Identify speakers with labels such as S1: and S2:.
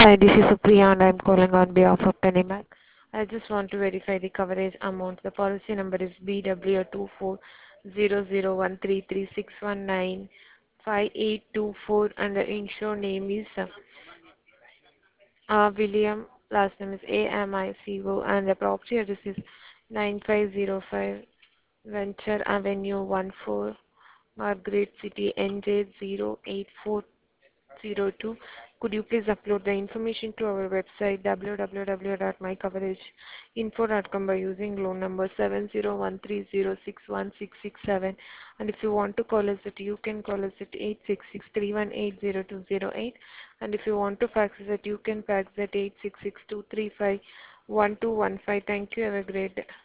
S1: Hi, this is Supriya and I'm calling on behalf of Pennymac. I just want to verify the coverage amount. The policy number is BW2400133619582 and the insured name is William, last name is AMICO and the property address is 9505 Venture Avenue 14, Margaret City, NJ08402. Could you please upload the information to our website www.mycoveraginfo.com by using loan number 7013061667, and if you want to call us at you can call us at 86631800208, and if you want to fax us at you can fax at 86623512115. Thank you. Have a great day.